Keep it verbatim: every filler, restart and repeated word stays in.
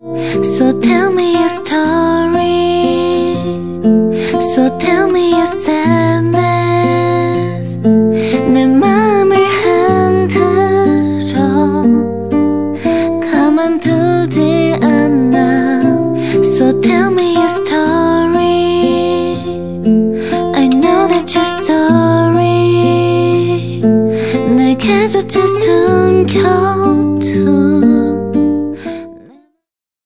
So tell me your story. So tell me your sadness. 내 맘을 흔들어 가만두질 않아. So tell me your story. I know that you're sorry. 내게조차 숨겨둔